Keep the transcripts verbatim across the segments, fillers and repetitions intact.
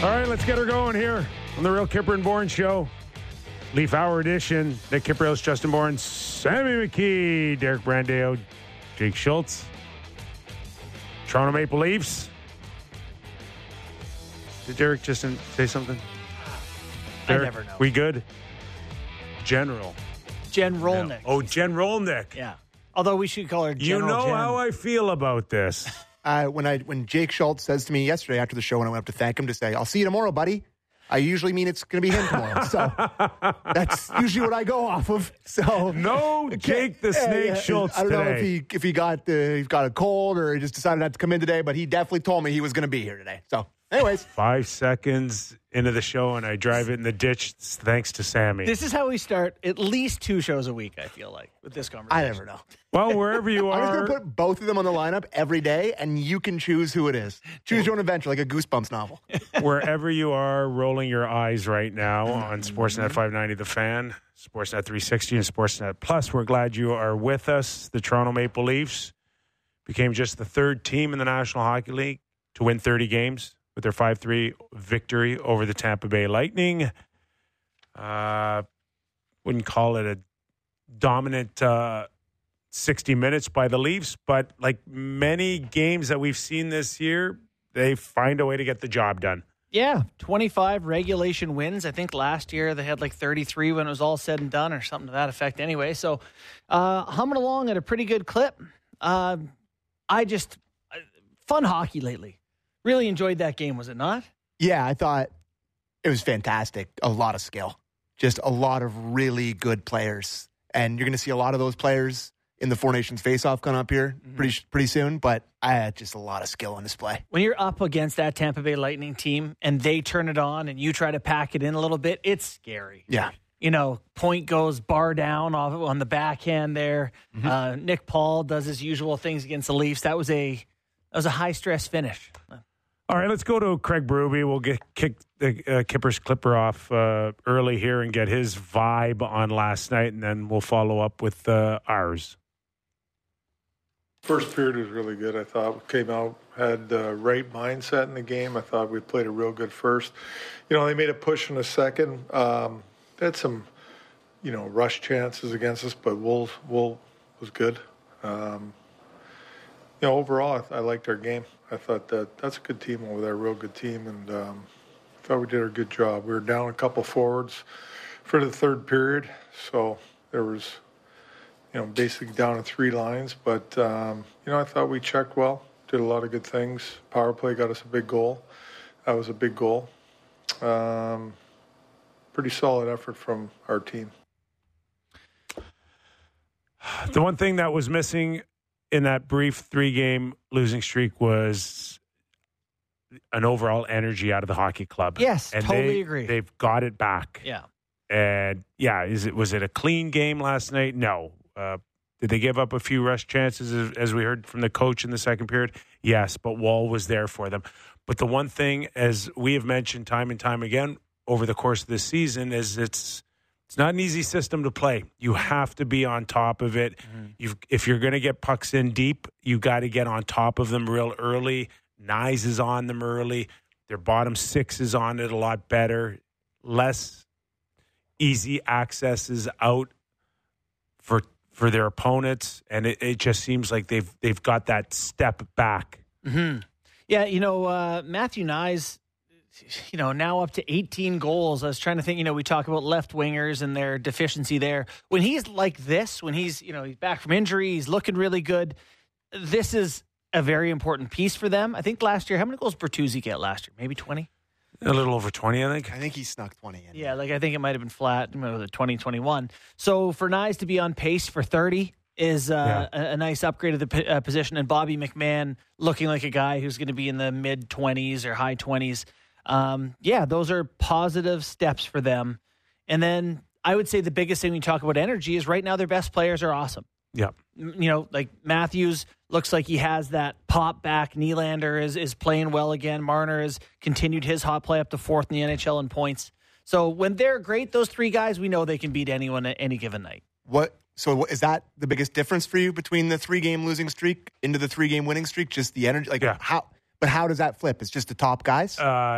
All right, let's get her going here on the Real Kipper and Bourne Show. Leaf Hour edition. Nick Kypreos, Justin Bourne, Sammy McKee, Derek Brandeo, Jake Schultz. Toronto Maple Leafs. Did Derek just say something? Derek, I never know. We good? General. Jen Rolnick. No. Oh, Jen Rolnick. Yeah. Although we should call her General You know Jen. how I feel about this. Uh, when I when Jake Schultz says to me yesterday after the show when I went up to thank him to say, I'll see you tomorrow, buddy, I usually mean it's going to be him tomorrow. So that's usually what I go off of. So no Jake the Snake yeah, yeah. Schultz I don't today. know if he if he got uh, he got a cold or he just decided not to come in today, but he definitely told me he was going to be here today. So anyways. Five seconds into the show and I drive it in the ditch thanks to Sammy. This is how we start at least two shows a week, I feel like, with this conversation. I never know. Well, wherever you I'm just are. going to put both of them on the lineup every day, and you can choose who it is. Choose your own adventure, like a Goosebumps novel. Wherever you are rolling your eyes right now on Sportsnet five ninety The Fan, Sportsnet three sixty, and Sportsnet Plus, we're glad you are with us. The Toronto Maple Leafs became just the third team in the National Hockey League to win thirty games with their five three victory over the Tampa Bay Lightning. Uh, wouldn't call it a dominant uh, sixty minutes by the Leafs, but like many games that we've seen this year, they find a way to get the job done. Yeah, twenty-five regulation wins. I think last year they had like thirty-three when it was all said and done or something to that effect anyway. So uh, humming along at a pretty good clip. Uh, I just, uh, fun hockey lately. Really enjoyed that game, was it not? Yeah, I thought it was fantastic. A lot of skill. Just a lot of really good players. And you're going to see a lot of those players in the Four Nations face-off coming up here mm-hmm. pretty pretty soon. But I had just a lot of skill on display. When you're up against that Tampa Bay Lightning team and they turn it on and you try to pack it in a little bit, it's scary. Yeah. You know, point goes bar down off on the backhand there. Mm-hmm. Uh, Nick Paul does his usual things against the Leafs. That was a that was a high-stress finish. All right, let's go to Craig Berube. We'll get kick the uh, Kipper's Clipper off uh, early here and get his vibe on last night, and then we'll follow up with uh, ours. First period was really good. I thought we came out, had the right mindset in the game. I thought we played a real good first. You know, they made a push in the second. Um, they had some, you know, rush chances against us, but Wolves, Wolves was good. Um, you know, overall, I, I liked our game. I thought that that's a good team over there, a real good team, and um, I thought we did a good job. We were down a couple forwards for the third period, so there was, you know, basically down to three lines. But, um, you know, I thought we checked well, did a lot of good things. Power play got us a big goal. That was a big goal. Um, pretty solid effort from our team. The one thing that was missing in that brief three-game losing streak was an overall energy out of the hockey club. Yes, and totally they, agree. They've got it back. Yeah. And, yeah, is it was it a clean game last night? No. Uh, did they give up a few rush chances, as, as we heard from the coach in the second period? Yes, but Wall was there for them. But the one thing, as we have mentioned time and time again over the course of this season, is it's It's not an easy system to play. You have to be on top of it. Mm-hmm. You've, if you're going to get pucks in deep, you got to get on top of them real early. Nyes is on them early. Their bottom six is on it a lot better. Less easy accesses out for for their opponents, and it, it just seems like they've they've got that step back. Mm-hmm. Yeah, you know, uh, Matthew Nyes, you know, now up to eighteen goals. I was trying to think, you know, we talk about left wingers and their deficiency there. When he's like this, when he's, you know, he's back from injury, he's looking really good. This is a very important piece for them. I think last year, how many goals did Bertuzzi get last year? Maybe twenty? A little over twenty, I think. I think he snuck twenty in. Yeah, like I think it might have been flat, you know, the twenty twenty-one. So for Nyes to be on pace for thirty is uh, yeah. a, a nice upgrade of the p- uh, position. And Bobby McMahon looking like a guy who's going to be in the mid-twenties or high twenties. Um, yeah, those are positive steps for them. And then I would say the biggest thing when you talk about energy is right now their best players are awesome. Yeah. You know, like Matthews looks like he has that pop back. Nylander is, is playing well again. Marner has continued his hot play up to fourth in the N H L in points. So when they're great, those three guys, we know they can beat anyone at any given night. What? So what, is that the biggest difference for you between the three-game losing streak into the three-game winning streak? Just the energy? Like yeah. how? But how does that flip? It's just the top guys? Uh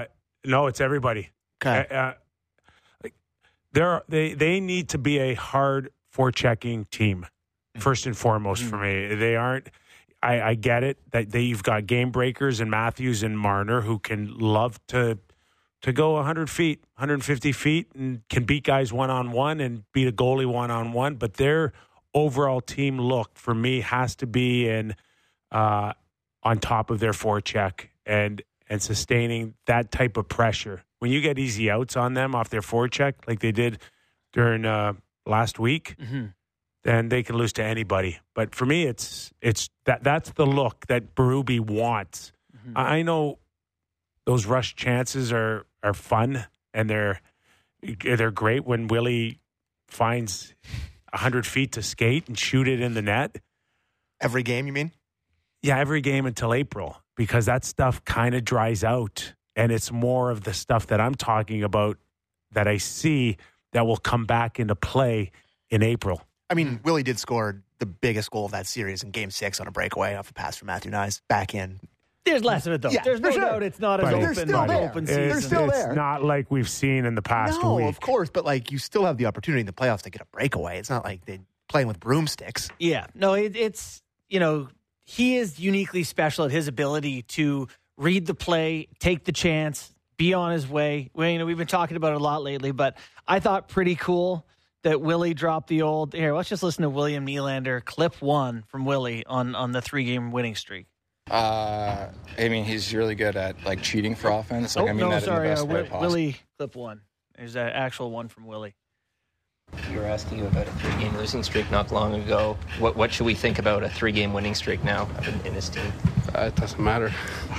no, it's everybody. Okay. Uh, uh, like, they're, they they need to be a hard forechecking team, first and foremost mm-hmm. for me. They aren't. I, I get it that they, you've got game breakers and Matthews and Marner who can love to to go one hundred feet, one hundred fifty feet, and can beat guys one on one and beat a goalie one on one. But their overall team look for me has to be in uh, on top of their forecheck and and sustaining that type of pressure. When you get easy outs on them off their forecheck, like they did during uh, last week, mm-hmm. then they can lose to anybody. But for me, it's it's that that's the look that Berube wants. Mm-hmm. I know those rush chances are, are fun and they're they're great when Willie finds a hundred feet to skate and shoot it in the net. Every game, you mean? Yeah, every game until April, because that stuff kind of dries out. And it's more of the stuff that I'm talking about that I see that will come back into play in April. I mean, Willie did score the biggest goal of that series in Game Six on a breakaway off a pass from Matthew Nyes back in. There's less of it though. Yeah, There's no sure. doubt it's not as but open. They're still there. Open It's, season. They're still it's there. not like we've seen in the past no, week. of course, but like you still have the opportunity in the playoffs to get a breakaway. It's not like they're playing with broomsticks. Yeah, no, it, it's you know he is uniquely special at his ability to read the play, take the chance, be on his way. Well, you know, we've been talking about it a lot lately, but I thought pretty cool that Willie dropped the old. Here, let's just listen to William Nylander, clip one from Willie on on the three game winning streak. Uh, I mean, he's really good at like cheating for offense. Like, oh I mean no, that sorry, in the best uh, way Wi- possible. Willie, clip one. There's an actual one from Willie. You were asking you about a three-game losing streak not long ago. What what should we think about a three-game winning streak now in, in this team? Uh, it doesn't matter.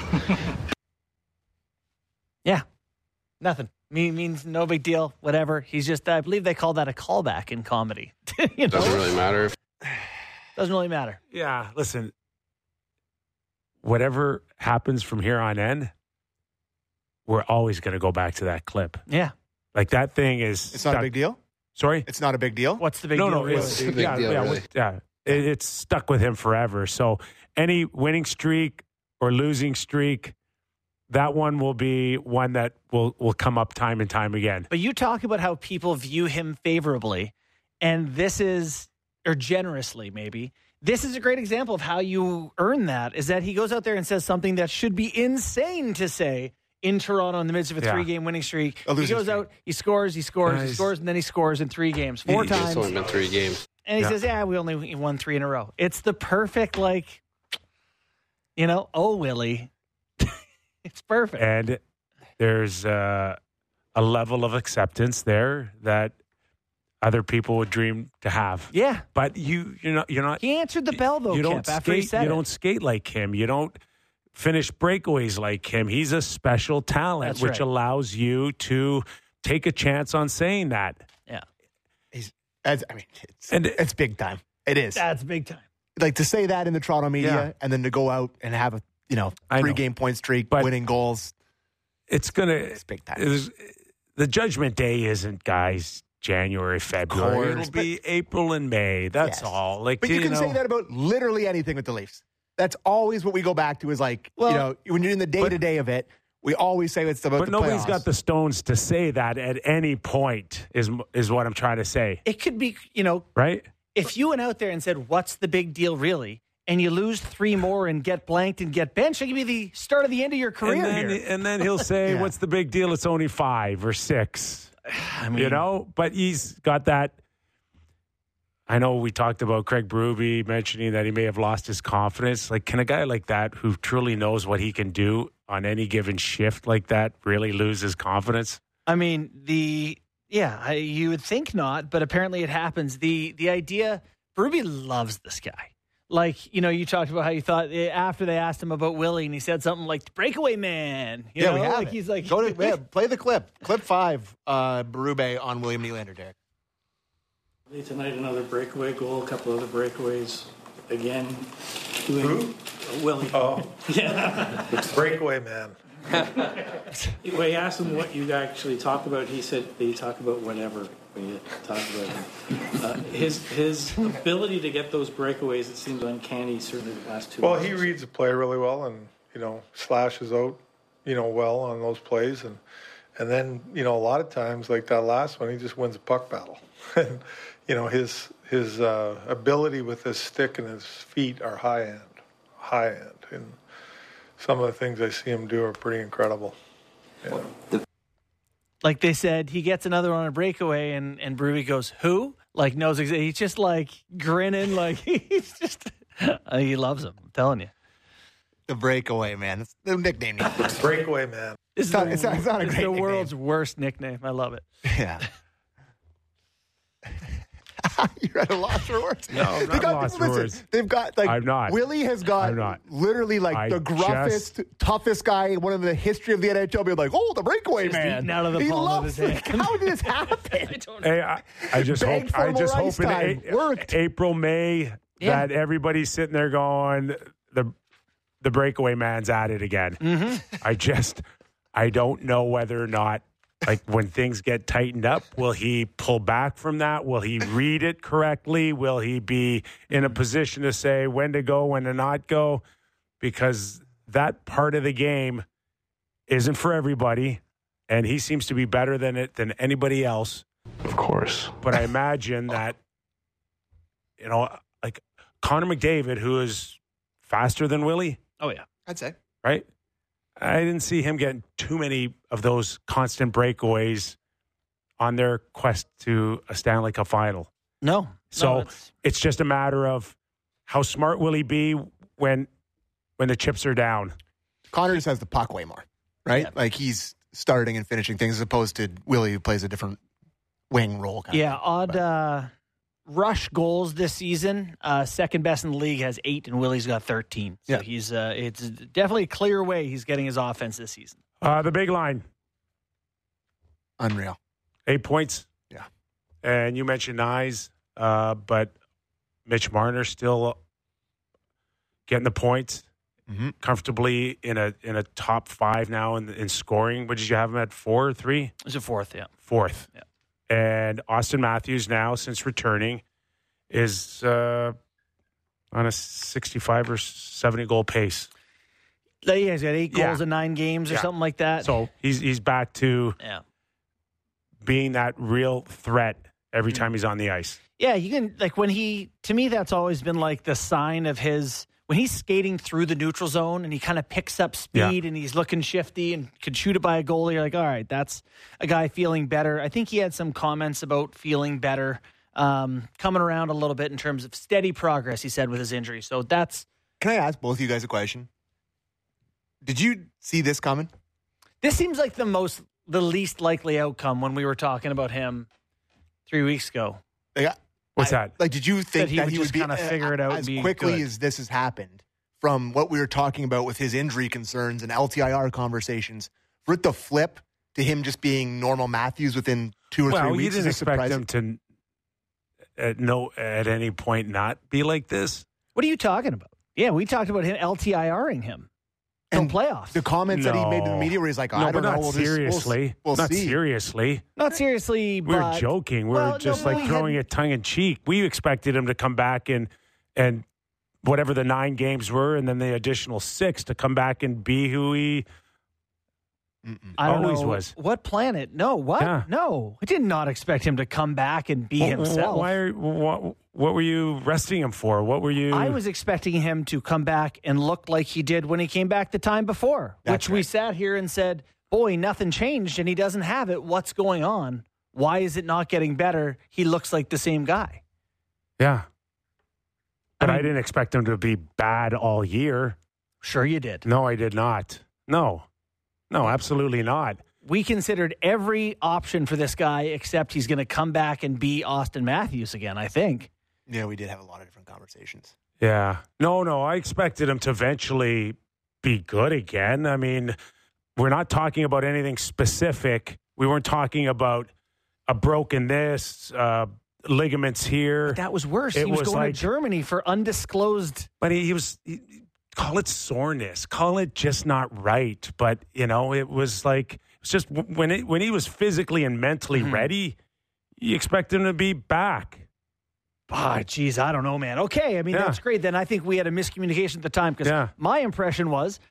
Yeah, nothing. Me means no big deal. Whatever. He's just. I believe they call that a callback in comedy. you know? Doesn't really matter. Doesn't really matter. Yeah, listen. Whatever happens from here on in, we're always going to go back to that clip. Yeah. Like that thing is. It's not stuck. a big deal? Sorry? It's not a big deal? What's the big no, deal? No, really? it's, It's a big yeah, deal, yeah, really. yeah. It, it's stuck with him forever. So any winning streak or losing streak, that one will be one that will, will come up time and time again. But you talk about how people view him favorably, and this is, or generously maybe, this is a great example of how you earn that, is that he goes out there and says something that should be insane to say in Toronto in the midst of a Yeah. three-game winning streak. A He losing goes streak. out, he scores, he scores, he Guys. scores, and then he scores in three games, four He- times. It's only been three games. And he Yeah. says, yeah, we only won three in a row. It's the perfect, like, you know, oh, Willie. It's perfect. And there's uh, a level of acceptance there that other people would dream to have. Yeah. But you, you're not, you're not. He answered the bell, though, you Kemp, don't after he skate. said You it. don't skate like him. You don't finish breakaways like him. He's a special talent, That's which right. allows you to take a chance on saying that. Yeah. He's, as, I mean, it's, And- it's big time. It is. That's big time. Like to say that in the Toronto media Yeah. and then to go out and have a, you know, I three know. game point streak, But- winning goals. It's gonna. It's big time. It's- the Judgment Day isn't, guys. January, February. course, It'll be April and May. That's Yes. all. Like, But you, can know, say that about literally anything with the Leafs. That's always what we go back to is like, Well- you know, when you're in the day to day of it, we always say it's about But the nobody's playoffs. got the stones to say that at any point. Is is what I'm trying to say, It could be, you know, right? if you went out there and said, what's the big deal really? And you lose three more and get blanked and get benched, it could be the start of the end of your career And then, here. and then he'll say, Yeah. "What's the big deal? It's only five or six. I mean, You know." But he's got that. I know we talked about Craig Berube mentioning that he may have lost his confidence. Like, can a guy like that who truly knows what he can do on any given shift like that really lose his confidence? I mean, the, yeah, I, you would think not, but apparently it happens. The, the idea, Berube loves this guy. Like, you know, you talked about how you thought eh, after they asked him about Willie and he said something like breakaway man. You yeah, know? we have like it. He's like, Go to, yeah, play the clip. Clip five, uh, Berube on William Nylander, Derek. Tonight, another breakaway goal, a couple other breakaways. Again, doing Who? Willie. Oh, Yeah. breakaway man. When he asked him what you actually talk about, he said that you talk about whatever when you talk about him. Uh, his his ability to get those breakaways, it seems uncanny. Certainly the last two. Well, he games. reads the play really well, and you know, slashes out, you know, well on those plays. And, and then, you know, a lot of times, like that last one, he just wins a puck battle. And, you know, his his uh, ability with his stick and his feet are high end, high end. And some of the things I see him do are pretty incredible. Yeah. Like they said, he gets another on a breakaway, and, and Berube goes, who? Like, knows exactly. He's just like grinning, like he's just, uh, he loves him. I'm telling you. The breakaway, man. It's the nickname. Breakaway man. It's, not- the, it's not- it's not a it's great the nickname. world's worst nickname. I love it. Yeah. You're at a loss for words. No, I'm They not got- lost for listen, words. They've got like I'm not. Willie has got I'm not. literally like I the gruffest, just- toughest guy in one of the history of the N H L. Being like, oh, the breakaway Just man. eating out of the he palm of loves his it. hand. How did this happen? Hey, I, I just Beg hope. for I more just ice hope in time. a, Worked. April, May Yeah. that everybody's sitting there going, the the breakaway man's at it again. Mm-hmm. I just, I don't know whether or not, like when things get tightened up, will he pull back from that? Will he read it correctly? Will he be in a position to say when to go, when to not go? Because that part of the game isn't for everybody, and he seems to be better than it than anybody else. Of course. But I imagine that, you know, like Connor McDavid, who is faster than Willie, Oh, yeah. I'd say. right? I didn't see him getting too many of those constant breakaways on their quest to a Stanley Cup final. No. So no, it's, it's just a matter of how smart will he be when when the chips are down. Connor just has the puck way more, right? Yeah. Like he's starting and finishing things as opposed to Willie, who plays a different wing role. Kind yeah, of odd uh, rush goals this season. Uh, second best in the league, has eight, and Willie's got thirteen. So Yeah. he's uh, it's definitely a clear way he's getting his offense this season. Uh, the big line, Unreal. eight points. Yeah. And you mentioned Nyes, uh, but Mitch Marner still getting the points. Mm-hmm. Comfortably in a in a top five now in in scoring. What did you have him at? Four or three? It's a fourth, yeah. Fourth. Yeah. And Austin Matthews now, since returning, is uh, on a sixty-five or seventy goal pace. Yeah, he's got eight Yeah. goals in nine games or Yeah. something like that. So he's he's back to yeah. being that real threat every Mm-hmm. time he's on the ice. Yeah, you can, like, when he, to me, that's always been like the sign of his, when he's skating through the neutral zone and he kind of picks up speed Yeah. and he's looking shifty and could shoot it by a goalie, you're like, all right, that's a guy feeling better. I think he had some comments about feeling better, um, coming around a little bit in terms of steady progress, he said, with his injury. So that's, Can I ask both of you guys a question? Did you see this coming? this seems like the most, the least likely outcome when we were talking about him three weeks ago. Like, What's I- that? Like, did you think he that would he just would be kinda figure it out and as be quickly good? as this has happened from what we were talking about with his injury concerns and L T I R conversations for it to flip to him just being normal Matthews within two or Well, three you weeks? didn't is expect surprising. him to at no at any point not be like this. What are you talking about? Yeah, we talked about him L T I R-ing him till And playoffs. The comments that he made to the No. media where he's like, No, I but don't know. not we'll just- we'll- seriously. We'll, not see. seriously. Not seriously, We were but joking. We well, were just no, like we throwing had- it tongue in cheek. We expected him to come back and and whatever the nine games were, and then the additional six to come back and be who he I don't always know was. what planet. No, what? Yeah. No, I did not expect him to come back and be Wh- wh- himself. Why? Are, what, what were you resting him for? What were you? I was expecting him to come back and look like he did when he came back the time before, That's which we right. sat here and said, boy, nothing changed and he doesn't have it. What's going on? Why is it not getting better? He looks like the same guy. Yeah. But I, mean- didn't expect him to be bad all year. Sure you did. No, I did not. No. No, absolutely not. We considered every option for this guy except he's going to come back and be Austin Matthews again, I think. Yeah, we did have a lot of different conversations. Yeah. No, no, I expected him to eventually be good again. I mean, we're not talking about anything specific. We weren't talking about a broken this, uh, ligaments here. That was worse. It he was, was going like- to Germany for undisclosed. But he, he was, he, call it soreness, call it just not right. But, you know, it was like, it was just when, it, when he was physically and mentally Mm-hmm. ready, you expect him to be back. Ah, geez, I don't know, man. Okay, I mean, Yeah. that's great. Then I think we had a miscommunication at the time because Yeah. my impression was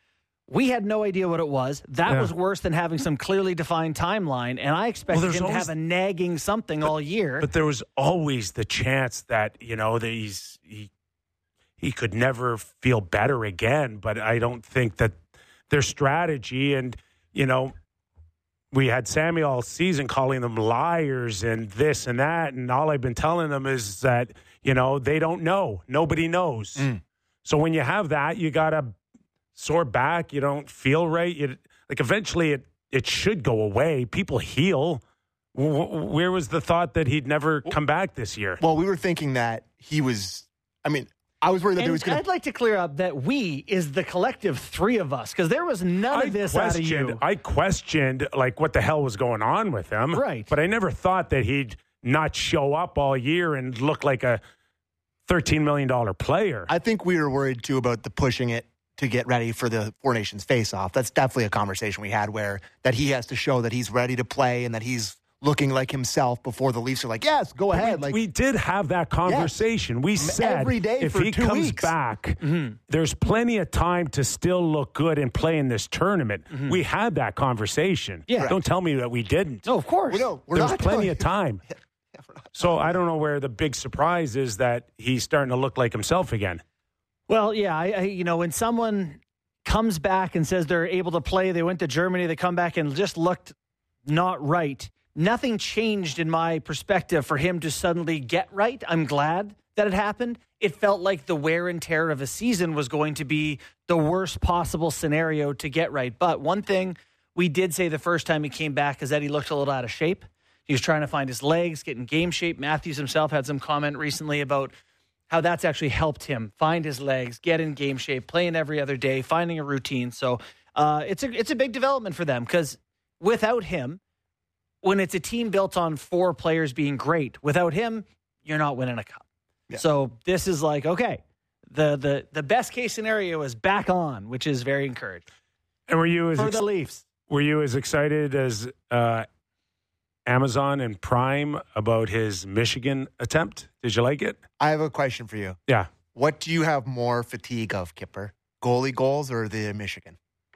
We had no idea what it was. That Yeah. was worse than having some clearly defined timeline, and I expected Well, him there's to always- have a nagging something all year. But there was always the chance that, you know, that he's he he could never feel better again. But I don't think that their strategy, and, you know, we had Sammy all season calling them liars and this and that, and all I've been telling them is that, you know, they don't know. Nobody knows. Mm. So when you have that, you got to sore back. You don't feel right. You, like eventually it, it should go away. People heal. W- Where was the thought that he'd never come back this year? Well, we were thinking that he was. I mean, I was worried that And he was going I'd like to clear up that we is the collective three of us, because there was none I of this out of questioned. you. I questioned like what the hell was going on with him. Right. But I never thought that he'd not show up all year and look like a thirteen million dollars player. I think we were worried too about the pushing it to get ready for the Four Nations face-off. That's definitely a conversation we had where that he has to show that he's ready to play and that he's looking like himself before the Leafs are like, yes, go ahead. We, Like we did have that conversation. We said every day if for he two comes weeks. back, there's plenty of time to still look good and play in this tournament. We had that conversation. Yeah. Don't tell me that we didn't. No, of course. we don't. We're There's not plenty telling- of time. So I don't know where the big surprise is that he's starting to look like himself again. Well, yeah, I, I, you know, when someone comes back and says they're able to play, they went to Germany, they come back and just looked not right. Nothing changed in my perspective for him to suddenly get right. I'm glad that it happened. It felt like the wear and tear of a season was going to be the worst possible scenario to get right. But one thing we did say the first time he came back is that he looked a little out of shape. He was trying to find his legs, get in game shape. Matthews himself had some comment recently about how that's actually helped him find his legs, get in game shape, playing every other day, finding a routine. So uh, it's a it's a big development for them, because without him, when it's a team built on four players being great, without him, you're not winning a cup. Yeah. So this is like, okay, the the the best case scenario is back on, which is very encouraging And were you as for ex- the Leafs. were you as excited as uh, Amazon and Prime about his Michigan attempt? Did you like it? I have a question for you. Yeah. What do you have more fatigue of, Kipper? Goalie goals or the Michigan?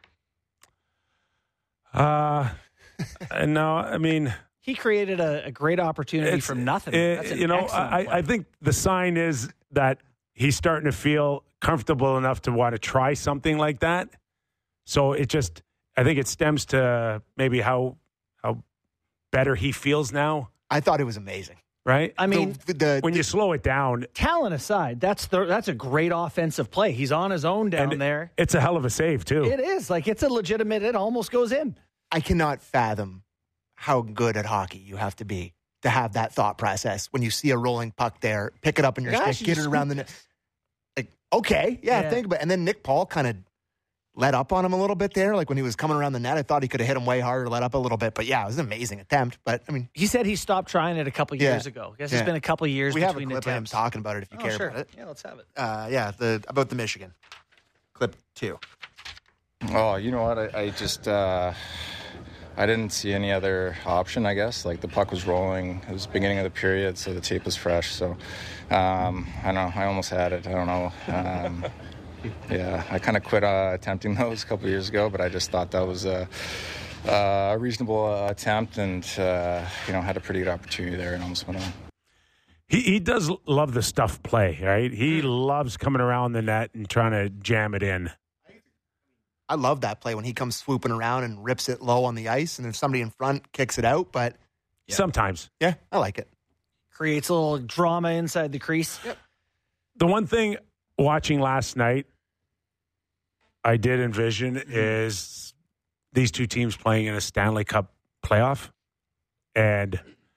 Uh, no, I mean, He created a, a great opportunity it's- from nothing. uh, That's an you know, excellent I, play. I think the sign is that he's starting to feel comfortable enough to want to try something like that. So it just, I think it stems to maybe how how better he feels now, I thought it was amazing. right? I mean, the, the, when you slow it down, talent aside, that's the, that's a great offensive play. He's on his own down and there. it's a hell of a save too. It is like it's a legitimate. It almost goes in. I cannot fathom how good at hockey you have to be to have that thought process when you see a rolling puck there, pick it up in your Gosh, stick, you get it just around the net. Like, okay, yeah, Yeah. think about it. And then Nick Paul kind of let up on him a little bit there. Like when he was coming around the net, I thought he could have hit him way harder, let up a little bit. But yeah, it was an amazing attempt. But I mean, He said he stopped trying it a couple Yeah. years ago. I guess Yeah. it's been a couple years we have a between clip of him attempts. talking about it if you Oh, care sure. about it. Yeah, let's have it. Uh, yeah, the about the Michigan clip two. Oh, you know what? I, I just uh, I didn't see any other option. I guess like the puck was rolling. It was the beginning of the period, so the tape was fresh. So um, I don't know. I almost had it. I don't know. Um, yeah, I kind of quit uh, attempting those a couple years ago, but I just thought that was a, a reasonable uh, attempt, and uh, you know had a pretty good opportunity there, and almost went on. He he does love the stuff play, right? He loves coming around the net and trying to jam it in. I love that play when he comes swooping around and rips it low on the ice, and if somebody in front kicks it out. But Sometimes. yeah, I like it. Creates a little drama inside the crease. Yep. The one thing watching last night I did envision Mm-hmm. is these two teams playing in a Stanley Cup playoff. And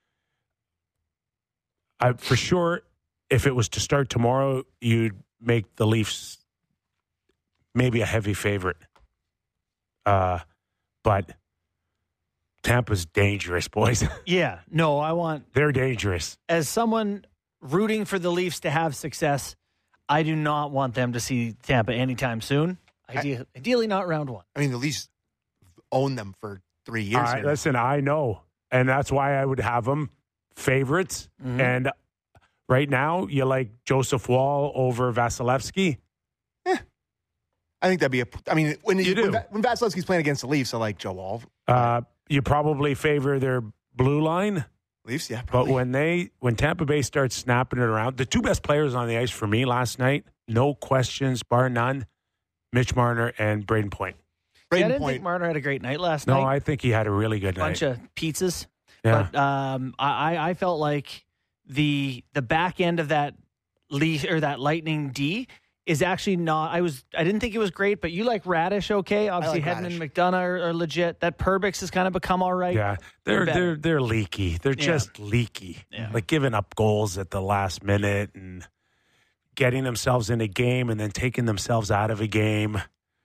I, for sure, if it was to start tomorrow, you'd make the Leafs maybe a heavy favorite. Uh, but Tampa's dangerous, boys. Yeah. No, I want, They're dangerous. as someone rooting for the Leafs to have success, I do not want them to see Tampa anytime soon. Ideally, ideally not round one. I mean, the Leafs own them for three years. I, here now. listen, I know. And that's why I would have them favorites. Mhm. And right now, you like Joseph Wall over Vasilevsky? I I think that'd be a. I mean, when You you, do. when, Va- when Vasilevsky's playing against the Leafs, I like Joe Wall. Uh, you probably favor their blue line. Leafs, yeah. But Probably. when they when Tampa Bay starts snapping it around, the two best players on the ice for me last night, no questions, bar none, Mitch Marner and Braden Point. Braden yeah, I didn't Point, think Marner had a great night last No, night. I think he had a really good bunch night. of pizzas. Yeah. But um, I, I felt like the the back end of that Leaf or that Lightning D is actually not. I was I didn't think it was great, but you like Radish, okay? Obviously, like Hedman and Radish. McDonough are, are legit. That Perbix has kind of become all right. Yeah, they're They're better. they're they're leaky. They're Yeah. just leaky. Yeah. Like giving up goals at the last minute and getting themselves in a game and then taking themselves out of a game.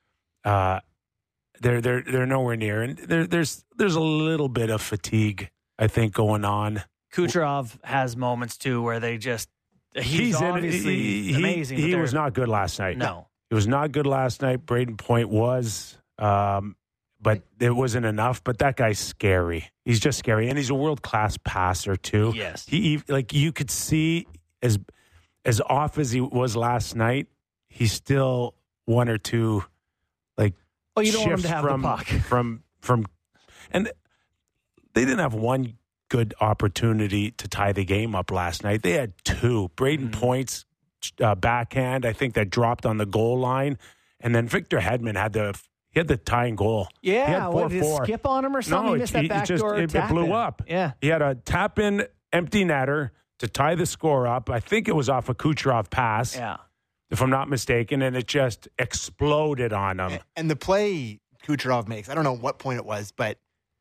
Uh, they're they're they're nowhere near, and there, there's there's a little bit of fatigue, I think, going on. Kucherov has moments too where they just he's, in- obviously he, he- amazing. He, but they're- was not good last night. No. He was not good last night. Braden Point was, um, but it wasn't enough. But that guy's scary. He's just scary, and he's a world class passer too. Yes. He he- like you could see as as off as he was last night. He's still one or two like Oh, you don't want him shifts to have from the puck. from from, and they didn't have one good opportunity to tie the game up last night. They had two. Braden Mm-hmm. Point's uh, backhand, I think, that dropped on the goal line, and then Victor Hedman had the he had the tying goal. he had Yeah, four what did it four. skip on him or something? No, he it, missed that it just backdoor it, it tap blew in. up. Yeah. He had a tap in empty netter to tie the score up. I think it was off a Kucherov pass, Yeah. if I'm not mistaken, and it just exploded on him. and the play Kucherov makes, I don't know what point it was, but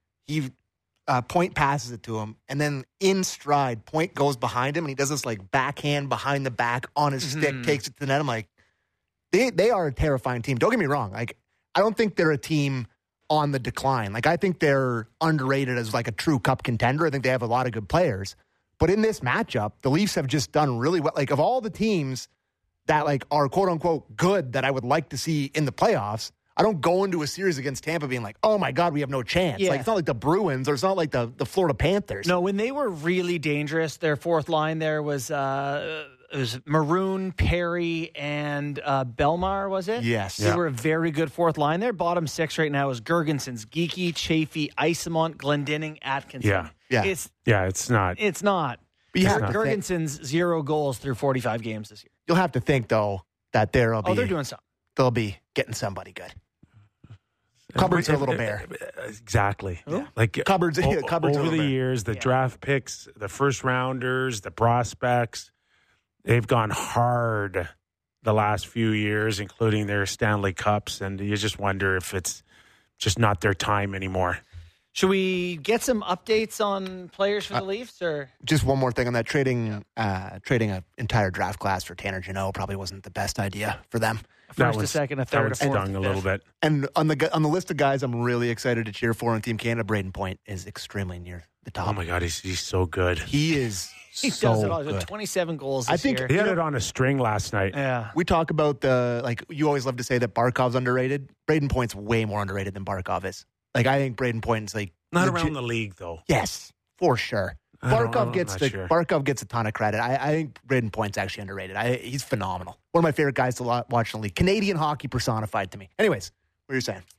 he uh, Point passes it to him, and then in stride, Point goes behind him, and he does this like backhand behind the back on his Mm-hmm. stick, takes it to the net. I'm like, they they are a terrifying team. Don't get me wrong. Like, I don't think they're a team on the decline. Like, I think they're underrated as like a true cup contender. I think they have a lot of good players. But in this matchup, the Leafs have just done really well. Like, of all the teams that like are quote unquote good that I would like to see in the playoffs, I don't go into a series against Tampa being like, oh my God, we have no chance. Yeah. Like, it's not like the Bruins or it's not like the, the Florida Panthers. No, when they were really dangerous, their fourth line there was uh, it was Maroon, Perry, and uh, Belmar, was it? Yes. They Yeah. were a very good fourth line. Their bottom six right now is Gergensons, Geeky, Chafee, Isamont, Glendening, Atkinson. Yeah. Yeah. It's Yeah, it's not. it's not. But you have Ger- to think- Gergensons, zero goals through forty-five games this year. You'll have to think, though, that there'll be, Oh, they're doing something. they'll be getting somebody good. Cupboards are a little bare. Exactly. Who? Like Cupboards- o- cupboards are over a the little bare. years, the Yeah. draft picks, the first rounders, the prospects, they've gone hard the last few years, including their Stanley Cups, and you just wonder if it's just not their time anymore. Should we get some updates on players for the Leafs? Or Just one more thing on that. Trading uh, trading an entire draft class for Tanner Jeannot probably wasn't the best idea for them. That first, a was- second, a That third, one a fourth, stung a a little fifth? bit. And on the gu- on the list of guys I'm really excited to cheer for on Team Canada, Braden Point is extremely near the top. Oh my God, he's he's so good. He is He so does it all. He's got good. twenty-seven goals I this think- year. He had You it know- on a string last night. Yeah. We talk about the, like, you always love to say that Barkov's underrated. Braden Point's way more underrated than Barkov is. Like, I think Braden Point's like Not legit- around the league though. Yes, for sure. I don't- Barkov I'm gets not the sure. Barkov gets a ton of credit. I, I think Braden Point's actually underrated. I, he's phenomenal. One of my favorite guys to lo- watch in the league. Canadian hockey personified to me. Anyways, what are you saying?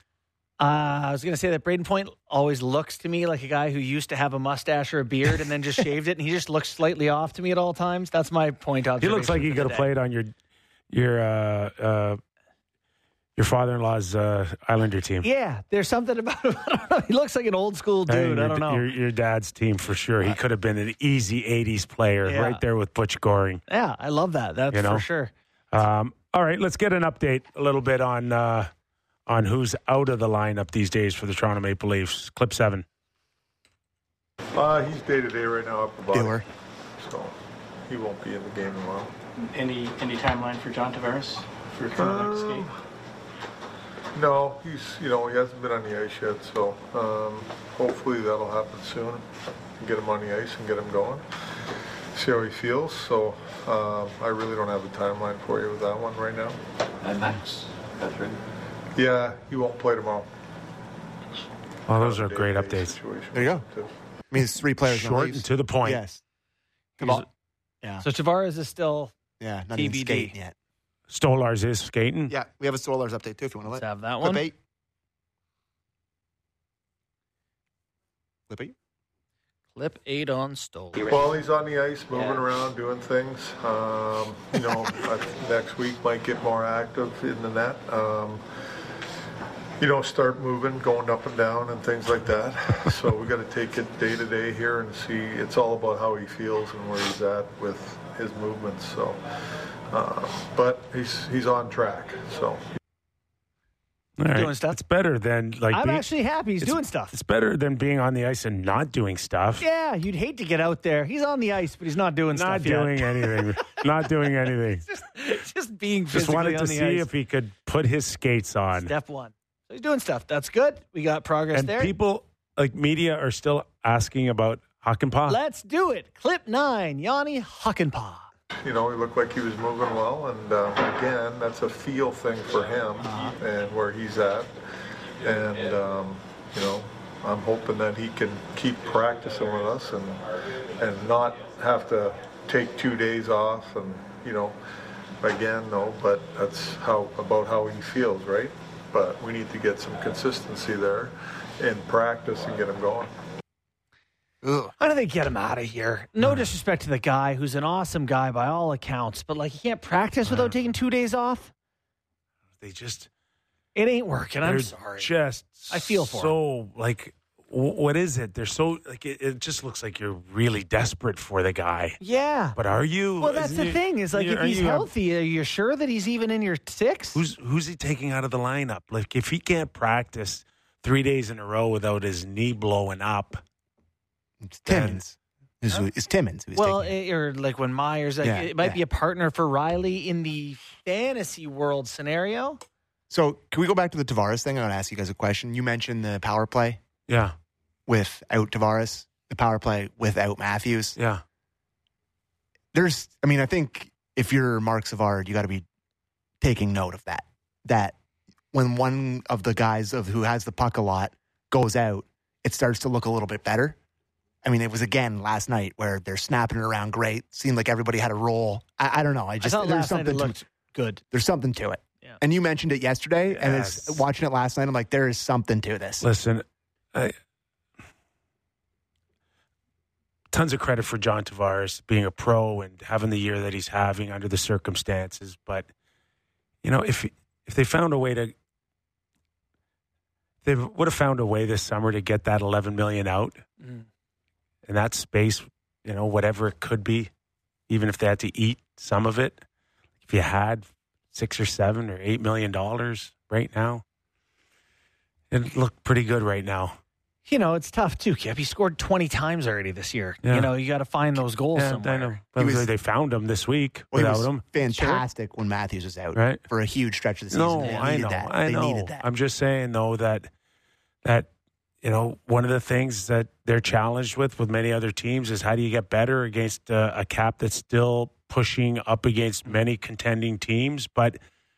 Uh, I was going to say that Braden Point always looks to me like a guy who used to have a mustache or a beard and then just shaved it, and he just looks slightly off to me at all times. That's my point He observation. looks like he for could have today. played on your your uh, uh, your father-in-law's uh, Islander team. Yeah, there's something about him. I don't know. He looks like an old school Hey, dude. your, I don't know. Your, your dad's team for sure. He could have been an easy eighties player Yeah. right there with Butch Goring. Yeah, I love that. That's You know? for sure. Um, all right, let's get an update a little bit on uh, on who's out of the lineup these days for the Toronto Maple Leafs. Clip seven. Uh, he's day to day right now up the body, Dewar. so he won't be in the game tomorrow. Any any timeline for John Tavares for coming next game? No, he's you know he hasn't been on the ice yet, so um, hopefully that'll happen soon. Get him on the ice and get him going. See how he feels. So um, I really don't have a timeline for you with that one right now. And Max, that's right. Yeah, he won't play tomorrow. Well, those are Day-to-day great updates. situation, There you go. too. I mean, it's three players. in the Short Leafs. and to the point. Yes. He's- Yeah. So Tavares is still Yeah. Not T even B D. skating yet. Stolarz is skating. Yeah, we have a Stolarz update too if you want to Let's let. have that Clip one. eight. Clip eight. Clip eight on Stoll. Well, he's on the ice, moving Yeah. around, doing things. Um, you know, I think next week might get more active in the net. Um, you know, start moving, going up and down and things like that. So we got to take it day to day here and see. It's all about how he feels and where he's at with his movements. So, uh, but he's he's on track. So. All right. Doing stuff. It's better than like. I'm being- actually happy he's it's- doing stuff. It's better than being on the ice and not doing stuff. Yeah, you'd hate to get out there. He's on the ice, but he's not doing Not stuff doing yet. anything. Not doing anything. just, just being Just physically wanted on to the see ice. if he could put his skates on. Step one. So he's doing stuff. That's good. We got progress And there. people, like media, are still asking about Hakanpää. Let's do it. Clip nine, Yanni Hakanpää. You know, he looked like he was moving well, and um, again, that's a feel thing for him and where he's at. And um, you know, I'm hoping that he can keep practicing with us and and not have to take two days off. And you know, again, no, but that's how about how he feels, right? But we need to get some consistency there in practice and get him going. Ugh. How do they get him out of here? No disrespect to the guy, who's an awesome guy by all accounts, but like he can't practice without taking two days off. They just, It ain't working. I'm they're sorry. just I feel for so like, w- what is it? They're so like, it, it just looks like you're really desperate for the guy. Yeah. But are you? Well, that's Isn't the you- thing. Is like you- if are he's you a- healthy, are you sure that he's even in your six? Who's who's he taking out of the lineup? Like if he can't practice three days in a row without his knee blowing up, It's Timmins. It's, it's Timmins. Who's Well, taking it. it, or like when Myers, like, Yeah, it might yeah. be a partner for Riley in the fantasy world scenario. So can we go back to the Tavares thing? I want to ask you guys a question. You mentioned the power play yeah, without Tavares, the power play without Matthews. yeah. There's, I mean, I think if you're Mark Savard, you got to be taking note of that. That when one of the guys of who has the puck a lot goes out, it starts to look a little bit better. I mean, it was again last night where they're snapping it around great. Seemed like everybody had a role. I, I don't know. I just I thought there's last night it something to, looked good. there's something to it. Yeah. And you mentioned it yesterday, and it's Yes. watching it last night. I'm like, there is something to this. Listen, I, tons of credit for John Tavares being a pro and having the year that he's having under the circumstances. But you know, if if they found a way to, they would have found a way this summer to get that eleven million out Mm. in that space. You know, whatever it could be, even if they had to eat some of it. If you had six or seven or eight million dollars right now, it looked pretty good right now. You know, it's tough too, Kip. He scored twenty times already this year. Yeah. You know, you got to find those goals Yeah, somewhere. I know. He But was- they found him this week Well, he without was him. fantastic when Matthews was out Right. for a huge stretch of the season. No, They I needed know. that. I they know. needed that. I'm just saying though that that you know one of the things that they're challenged with with many other teams is how do you get better against uh, a cap that's still pushing up against many contending teams, but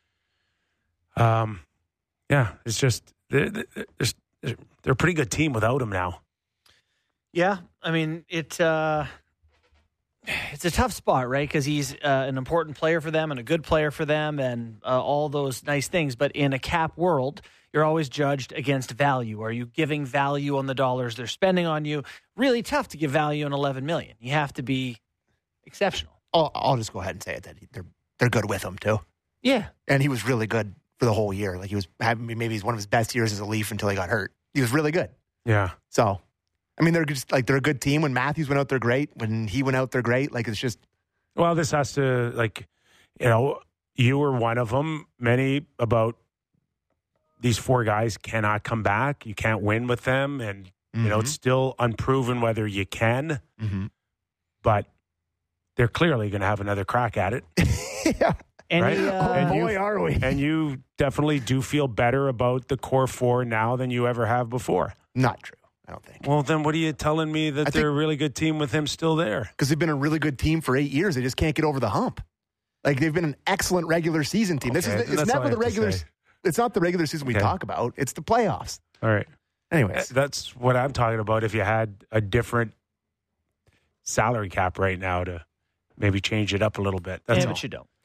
um, yeah, it's just they're, they're, they're a pretty good team without him now. Yeah, I mean it. Uh, it's a tough spot, right? Because he's uh, an important player for them and a good player for them, and uh, all those nice things. But in a cap world, you're always judged against value. Are you giving value on the dollars they're spending on you? Really tough to give value on eleven million. You have to be exceptional. I'll, I'll just go ahead and say it that he- they're they're good with him too, Yeah, and he was really good for the whole year. Like he was having maybe he's one of his best years as a Leaf until he got hurt. He was really good. Yeah. So, I mean, they're just like they're a good team. When Matthews went out, they're great. When he went out, they're great. Like it's just Well, this has to, like, you know, you were one of them. Many about these four guys cannot come back. You can't win with them. And, you know, Mhm. it's still unproven whether you can, Mhm. but they're clearly going to have another crack at it. yeah. any Right? uh, And you- boy, are we? And you definitely do feel better about the core four now than you ever have before. Not true. I don't think Well, then what are you telling me that I they're think- a really good team with him still there? because they've been a really good team for eight years. They just can't get over the hump. Like they've been an excellent regular season team. This Okay, is then it's that's all never I the have to regular. say. It's not the regular season we Okay. talk about. It's the playoffs. All right. Anyways, That's what I'm talking about. If you had a different salary cap right now to maybe change it up a little bit. That's yeah, all. but you don't. you know.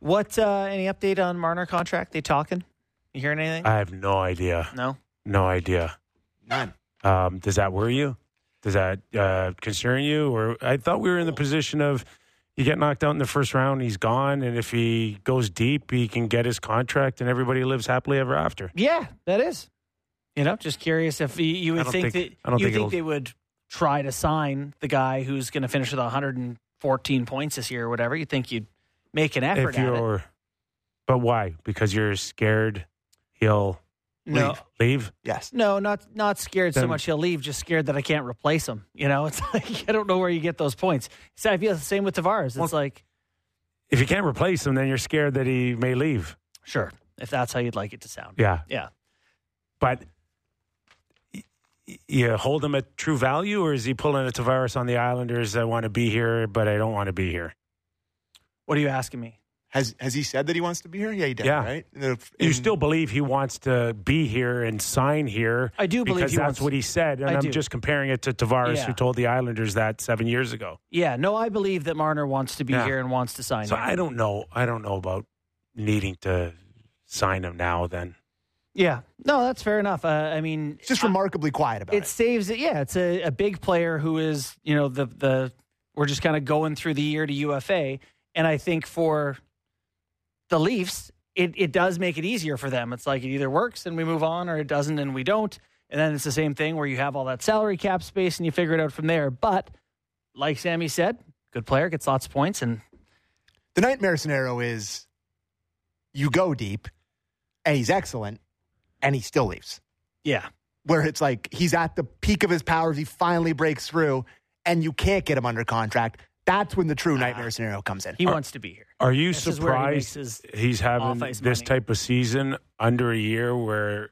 What? Uh, any update on Marner contract? They talking? You hearing anything? I have no idea. No. No idea. None. Um, does that worry you? Does that uh, concern you? Or I thought we were in the position of you get knocked out in the first round, he's gone, and if he goes deep, he can get his contract, and everybody lives happily ever after. Yeah, that is. You know, just curious if you, you would think, think- that I don't you think think it'll- they would try to sign the guy who's going to finish with one hundred fourteen points this year or whatever. You think you'd make an effort If at it? you're, but why? Because you're scared he'll No, Leave. leave. Yes. no, not not scared so Then- much he'll leave. Just scared that I can't replace him. You know, it's like I don't know where you get those points. So I feel the same with Tavares. It's Well- like If you can't replace him, then you're scared that he may leave. sure, if that's how you'd like it to sound. Yeah, Yeah. but y- y- you hold him at true value, or is he pulling a Tavares on the Islanders? I want to be here, but I don't want to be here. What are you asking me? Has Has he said that he wants to be here? Yeah, he did. Yeah. Right. In the- You in- still believe he wants to be here and sign here? I do believe because he that's wants- what he said, and I I'm do. just comparing it to Tavares, Yeah. who told the Islanders that seven years ago. Yeah, no, I believe that Marner wants to be Yeah. here and wants to sign So here. I don't know. I don't know about needing to sign him now. Then Yeah, no, that's fair enough. Uh, I mean, It's just remarkably quiet about it it. saves it. Yeah, it's a, a big player who is, you know, the the we're just kind of going through the year to U F A, and I think for the Leafs, it it does make it easier for them. It's like it either works and we move on, or it doesn't and we don't. And then it's the same thing where you have all that salary cap space and you figure it out from there. But like Sammy said, good player gets lots of points, and The nightmare scenario is you go deep, and he's excellent, and he still leaves. yeah, Where it's like he's at the peak of his powers, he finally breaks through, and you can't get him under contract. That's when the true nightmare scenario comes in. he wants to be here. are you This is where he makes surprised his he's having off-ice this money. type of season under a year where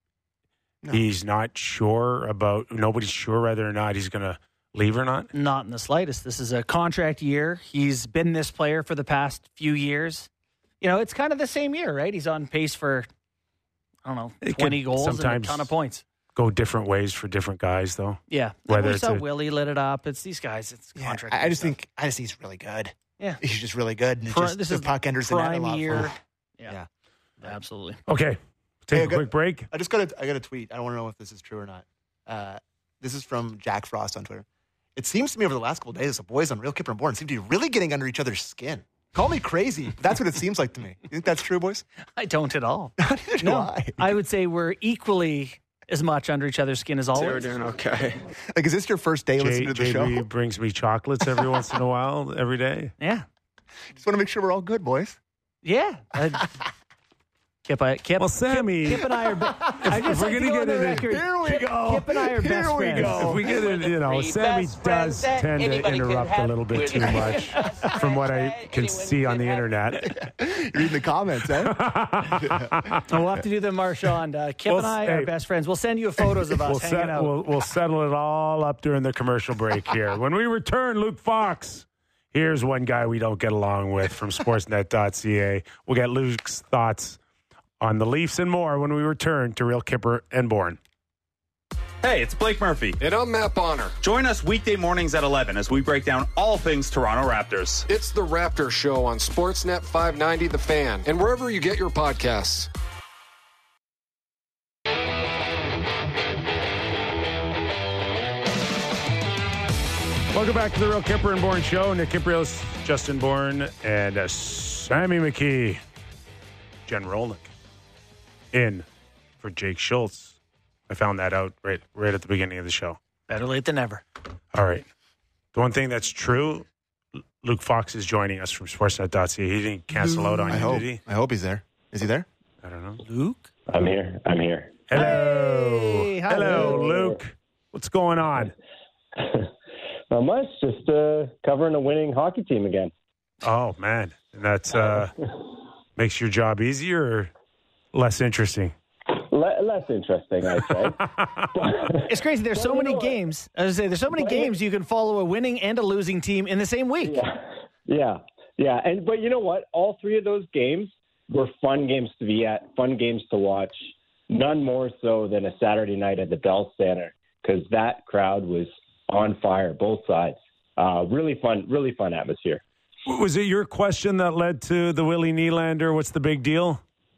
No. he's not sure about? Nobody's sure whether or not he's going to leave or not. Not in the slightest. This is a contract year. He's been this player for the past few years. You know, it's kind of the same year, right? He's on pace for, I don't know, It twenty could goals and a sometimes ton of points. Go different ways for different guys, though. Yeah. Whether we it's saw a- Willie lit it up. It's these guys. It's Yeah, contract. I, I just stuff. think I just think he's really good. Yeah. He's just really good. And it's Pri- just, this the is puck enters the net a prime lot for year. him. Yeah. Absolutely. Okay, take Hey, a I got- quick break. I just got a I got a tweet. I don't want to know if this is true or not. Uh, this is from Jack Frost on Twitter. It seems to me over the last couple of days, the boys on Real Kipper and Born seem to be really getting under each other's skin. Call me crazy, but that's what it seems like to me. You think that's true, boys? I don't at all. Neither do No. I. I would say we're equally as much under each other's skin as So we're always. doing okay. Like, is this your first day J- listening to the J B show? brings me chocolates every once in a while, every day. Yeah. Just want to make sure we're all good, boys. Yeah. I- Kip, I, Kip, Well, Sammy, Kip, Kip and I are. Be- I just we're like to gonna go on get the into- record. Here we Kip, go. Kip and I are Here best we friends. go. if we get in, you know, Three Sammy best does friends that tend to anybody could interrupt a have little bit with- too much from what I can see on the internet. You're reading the comments, eh? We'll have to do the Marchand. Uh, Kip We'll and I s- are hey. best friends. We'll send you photos of us We'll, hanging set, out. we'll, we'll settle it all up during the commercial break here. When we return, Luke Fox. Here's one guy we don't get along with from sportsnet dot c a. We'll get Luke's thoughts on the Leafs and more when we return to Real Kipper and Bourne. Hey, it's Blake Murphy. And I'm Matt Bonner. Join us weekday mornings at eleven as we break down all things Toronto Raptors. It's the Raptor Show on Sportsnet five ninety The Fan and wherever you get your podcasts. Welcome back to the Real Kipper and Bourne Show. Nick Kiprios, Justin Bourne, and uh, Sammy McKee. Jen Rolnick in for Jake Schultz. I found that out right right at the beginning of the show. Better late than never. All right. The one thing that's true, Luke Fox is joining us from sportsnet dot c a. He didn't cancel out on I you, hope. did he? I hope he's there. Is he there? I don't know. Luke? I'm here. I'm here. Hello. Hey, hi, Hello, Luke. What's going on? Not much. Just uh, covering a winning hockey team again. Oh, man. And that's uh, makes your job easier or less interesting? Le- less interesting, I'd say. It's crazy. There's so Well, you many know what? games. I was say there's so many But- games you can follow a winning and a losing team in the same week. yeah, yeah, yeah. And but you know what? All three of those games were fun games to be at, fun games to watch. None more so than a Saturday night at the Bell Center because that crowd was on fire, both sides. Uh, really fun, really fun atmosphere. Was it your question that led to the Willie Nylander? What's the big deal?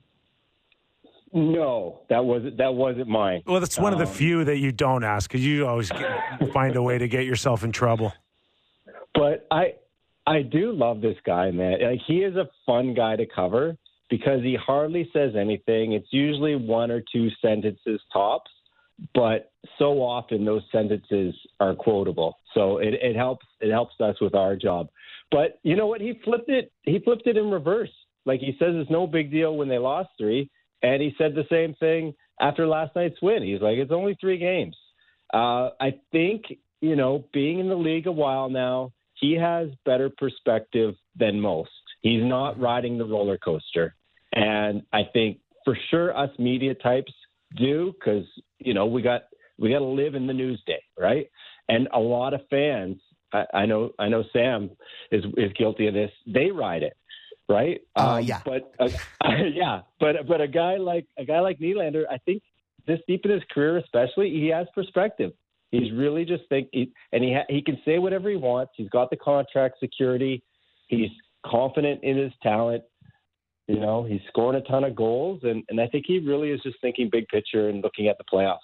No, that wasn't that wasn't mine. Well, that's one um, of the few that you don't ask because you always get, find a way to get yourself in trouble. But I I do love this guy, man. Like, he is a fun guy to cover because he hardly says anything. It's usually one or two sentences tops, but so often those sentences are quotable. So it, it helps it helps us with our job. But you know what? He flipped it. He flipped it in reverse. Like, he says it's no big deal when they lost three. And he said the same thing after last night's win. He's like, it's only three games. Uh, I think, you know, being in the league a while now, he has better perspective than most. He's not riding the roller coaster. And I think for sure us media types do, because, you know, we got we got to live in the news day, right? And a lot of fans, I, I know I know Sam is is guilty of this. They ride it. Right? Uh, um, yeah. But uh, yeah, but but a guy like a guy like Nylander, I think this deep in his career, especially, he has perspective. He's really just think, he, and he ha- he can say whatever he wants. He's got the contract security. He's confident in his talent. You know, he's scoring a ton of goals, and, and I think he really is just thinking big picture and looking at the playoffs.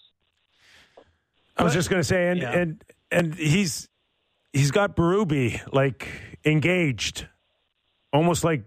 I was just going to say, and yeah. and and he's he's got Berube like engaged, almost like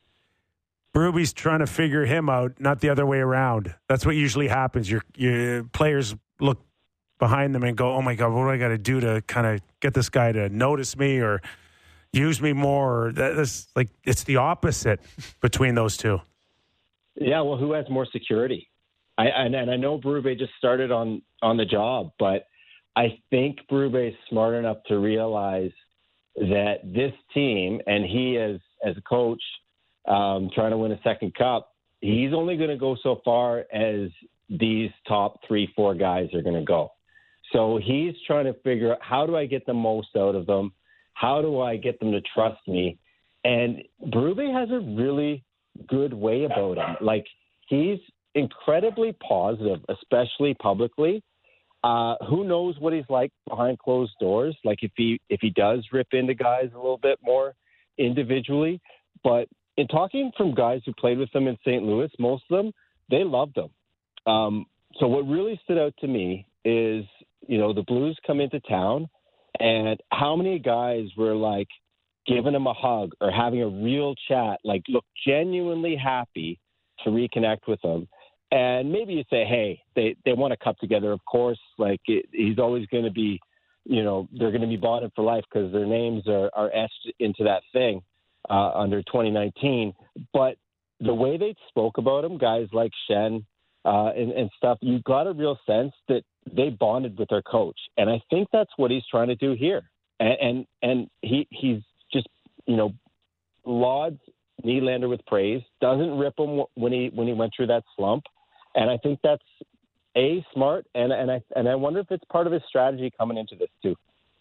Berube's trying to figure him out, not the other way around. That's what usually happens. Your your players look behind them and go, "Oh my God, what do I got to do to kind of get this guy to notice me or use me more?" Or that's like it's the opposite between those two. Yeah, well, who has more security? I and, and I know Berube just started on on the job, but I think Berube is smart enough to realize that this team, and he as as a coach. Um, trying to win a second cup, he's only going to go so far as these top three, four guys are going to go. So he's trying to figure out, how do I get the most out of them? How do I get them to trust me? And Berube has a really good way about him. Like, he's incredibly positive, especially publicly. Uh, who knows what he's like behind closed doors? Like, if he if he does rip into guys a little bit more individually, but in talking from guys who played with them in Saint Louis, most of them, they loved him. Um, so what really stood out to me is, you know, the Blues come into town and how many guys were like giving him a hug or having a real chat, like look genuinely happy to reconnect with him. And maybe you say, hey, they, they won a cup together, of course. Like it, he's always going to be, you know, they're going to be bonded for life because their names are, are etched into that thing. Uh, under twenty nineteen, but the way they spoke about him, guys like Shen uh, and, and stuff, you got a real sense that they bonded with their coach, and I think that's what he's trying to do here. And and, and he he's just you know lauds Nylander with praise, doesn't rip him when he when he went through that slump, and I think that's a smart, and and I and I wonder if it's part of his strategy coming into this too.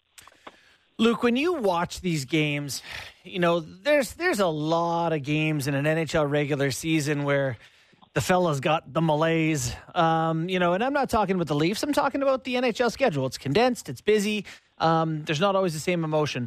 Luke, when you watch these games, you know, there's there's a lot of games in an N H L regular season where the fellas got the malaise. Um, you know, and I'm not talking about the Leafs. I'm talking about the N H L schedule. It's condensed. It's busy. Um, there's not always the same emotion.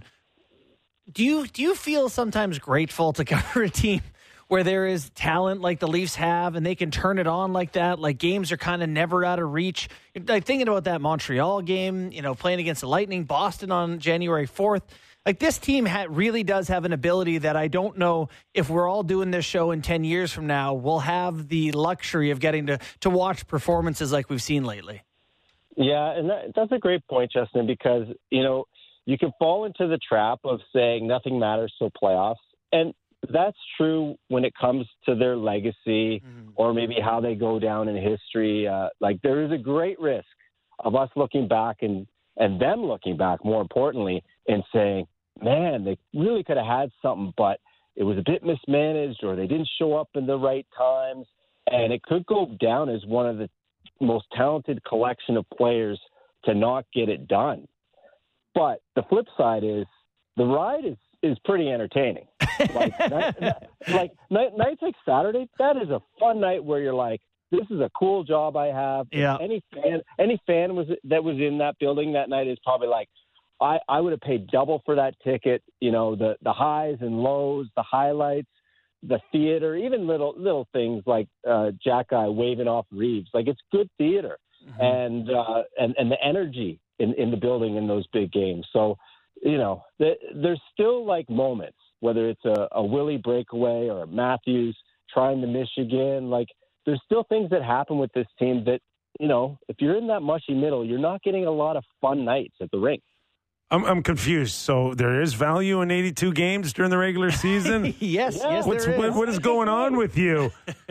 Do you do you feel sometimes grateful to cover a team where there is talent like the Leafs have and they can turn it on like that? Like games are kind of never out of reach. Like thinking about that Montreal game, you know, playing against the Lightning, Boston on January fourth. Like this team ha- really does have an ability that I don't know if we're all doing this show in ten years from now, we'll have the luxury of getting to, to watch performances like we've seen lately. Yeah, and that, that's a great point, Justin, because, you know, you can fall into the trap of saying nothing matters till playoffs. And that's true when it comes to their legacy mm-hmm. or maybe how they go down in history. Uh, like there is a great risk of us looking back and, and them looking back, more importantly, and saying, man, they really could have had something, but it was a bit mismanaged or they didn't show up in the right times. And it could go down as one of the most talented collection of players to not get it done. But the flip side is the ride is, is pretty entertaining. Like, night, like night, nights like Saturday, that is a fun night where you're like, this is a cool job I have. Yeah. Any fan, any fan was that was in that building that night is probably like, I, I would have paid double for that ticket. You know, the, the highs and lows, the highlights, the theater, even little little things like uh, Jack Guy waving off Reeves. Like, it's good theater. Mm-hmm. and, uh, and and the energy in, in the building in those big games. So, you know, th- there's still like moments, whether it's a, a Willie breakaway or a Matthews trying to Michigan. Like, there's still things that happen with this team that, you know, if you're in that mushy middle, you're not getting a lot of fun nights at the rink. I'm I'm confused. So there is value in eighty-two games during the regular season? yes, yeah. yes, What's, there is. What, what is going on with you?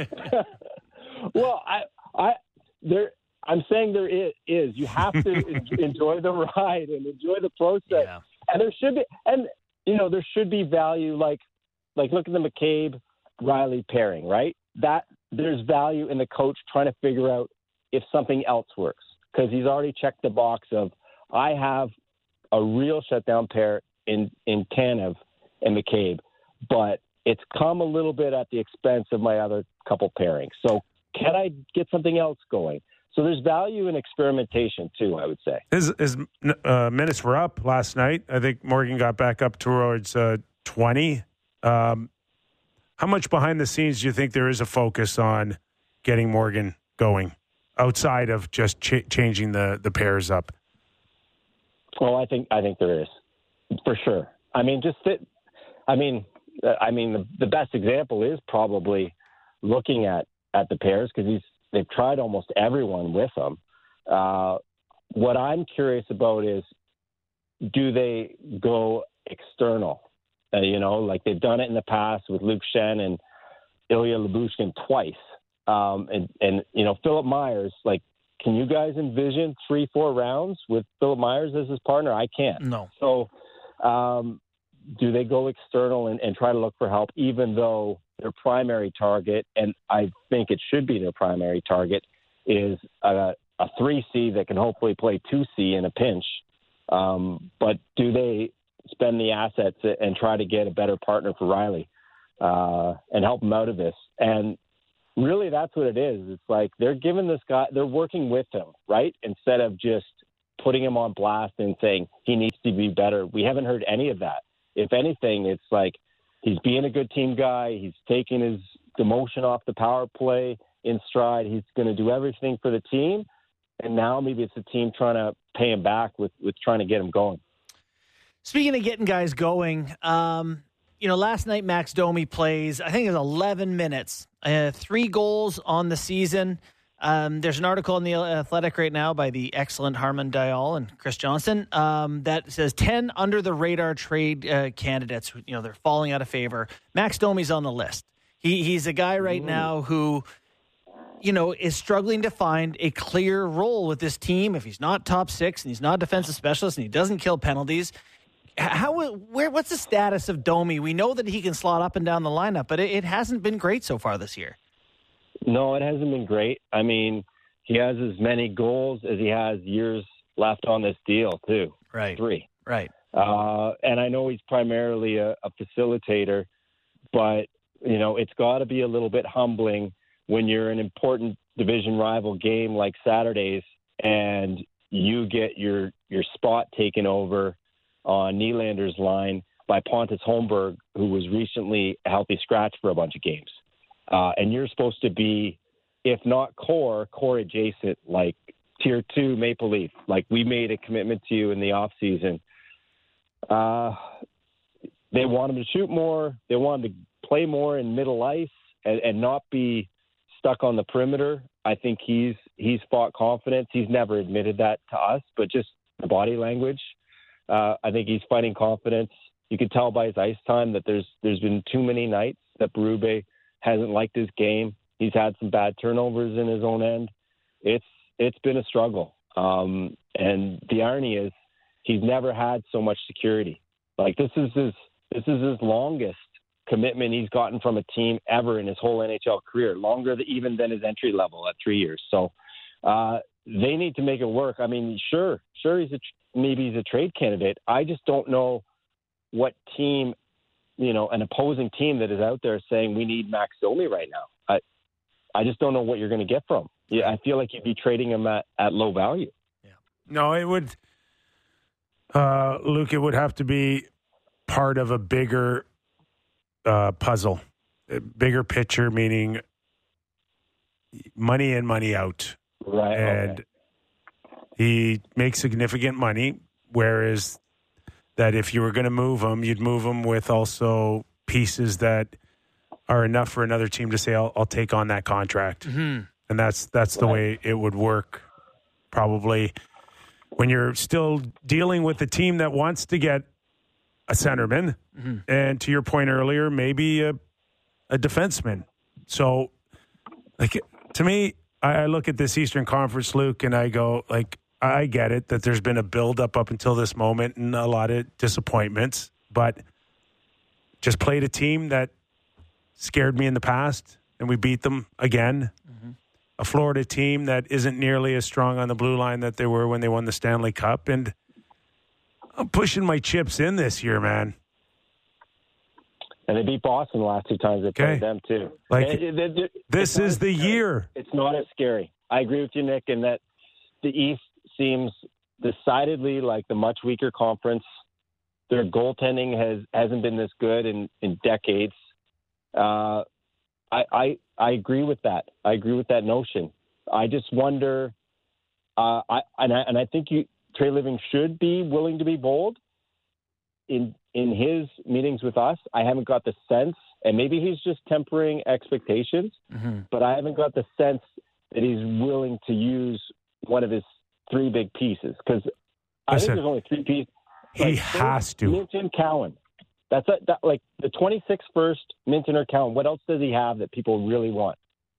Well, I, I, there, I'm saying there is. is. You have to enjoy the ride and enjoy the process. Yeah. And there should be, and you know, there should be value. Like, like look at the McCabe Riley pairing, right? That there's value in the coach trying to figure out if something else works, because he's already checked the box of I have a real shutdown pair in in Tanev and McCabe, but it's come a little bit at the expense of my other couple pairings. So can I get something else going? So there's value in experimentation too, I would say. His, his uh, minutes were up last night. I think Morgan got back up towards uh, twenty. Um, how much behind the scenes do you think there is a focus on getting Morgan going outside of just ch- changing the, the pairs up? Well, I think I think there is, for sure. I mean, just fit, I mean, I mean, the, the best example is probably looking at, at the pairs, because he's they've tried almost everyone with him. Uh, what I'm curious about is, do they go external? Uh, you know, like they've done it in the past with Luke Shen and Ilya Lyubushkin twice. Um, and, and, you know, Philip Myers, like, can you guys envision three, four rounds with Philip Myers as his partner? I can't. No. So um, do they go external and, and try to look for help, even though their primary target, and I think it should be their primary target, is a, a three C that can hopefully play two C in a pinch. Um, but do they spend the assets and try to get a better partner for Riley uh, and help him out of this? And really, that's what it is. It's like they're giving this guy, they're working with him, right? Instead of just putting him on blast and saying he needs to be better. We haven't heard any of that. If anything, it's like he's being a good team guy. He's taking his demotion off the power play in stride. He's going to do everything for the team. And now maybe it's the team trying to pay him back with, with trying to get him going. Speaking of getting guys going, um, you know, last night Max Domi plays, I think it was eleven minutes, uh, three goals on the season. Um, there's an article in The Athletic right now by the excellent Harman Dial and Chris Johnson um, that says ten under-the-radar trade uh, candidates, you know, they're falling out of favor. Max Domi's on the list. He He's a guy right Ooh. now who, you know, is struggling to find a clear role with this team. If he's not top six and he's not a defensive specialist and he doesn't kill penalties, how where what's the status of Domi? We know that he can slot up and down the lineup, but it, it hasn't been great so far this year. No, it hasn't been great. I mean, he has as many goals as he has years left on this deal, too. Right. Three. Right. Uh, and I know he's primarily a, a facilitator, but, you know, it's got to be a little bit humbling when you're an important division rival game like Saturdays and you get your, your spot taken over on Nylander's line by Pontus Holmberg, who was recently a healthy scratch for a bunch of games. Uh, and you're supposed to be, if not core, core adjacent, like tier two Maple Leaf. Like we made a commitment to you in the off season. Uh, they want him to shoot more. They want him to play more in middle ice and, and not be stuck on the perimeter. I think he's he's fought confidence. He's never admitted that to us, but just the body language. Uh, I think he's fighting confidence. You can tell by his ice time that there's there's been too many nights that Berube hasn't liked his game. He's had some bad turnovers in his own end. It's it's been a struggle. Um, and the irony is he's never had so much security. Like this is his this is his longest commitment he's gotten from a team ever in his whole N H L career, longer than, even than his entry level at three years. So uh, they need to make it work. I mean, sure, sure he's a maybe he's a trade candidate. I just don't know what team, you know, an opposing team that is out there saying we need Max Domi right now. I I just don't know what you're going to get from him. Yeah, I feel like you'd be trading him at, at low value. Yeah. No, it would. Uh, Luke, it would have to be part of a bigger uh, puzzle, a bigger picture, meaning money in, money out. Right. And okay. he makes significant money, whereas that if you were going to move him, you'd move him with also pieces that are enough for another team to say, I'll, I'll take on that contract. Mm-hmm. And that's that's the way it would work, probably, when you're still dealing with a team that wants to get a centerman, mm-hmm. and to your point earlier, maybe a, a defenseman. So, like, to me, I, I look at this Eastern Conference, Luke, and I go, like, I get it that there's been a build-up up until this moment and a lot of disappointments, but just played a team that scared me in the past, and we beat them again. Mm-hmm. A Florida team that isn't nearly as strong on the blue line that they were when they won the Stanley Cup. And I'm pushing my chips in this year, man. And they beat Boston the last two times they played okay. them, too. Like, it, it, it, this is the scary. year. It's not as scary. I agree with you, Nick, in that the East seems decidedly like the much weaker conference. Their goaltending has, hasn't been this good in, in decades. Uh, I, I I agree with that. I agree with that notion. I just wonder, uh, I and I and I think you, Trey Living should be willing to be bold. In in his meetings with us, I haven't got the sense, and maybe he's just tempering expectations, mm-hmm. but I haven't got the sense that he's willing to use one of his three big pieces, because I think there's only three pieces. He like, has to. Minton, Cowan. That's a, that, like the twenty-sixth first, Minton or Cowan. What else does he have that people really want?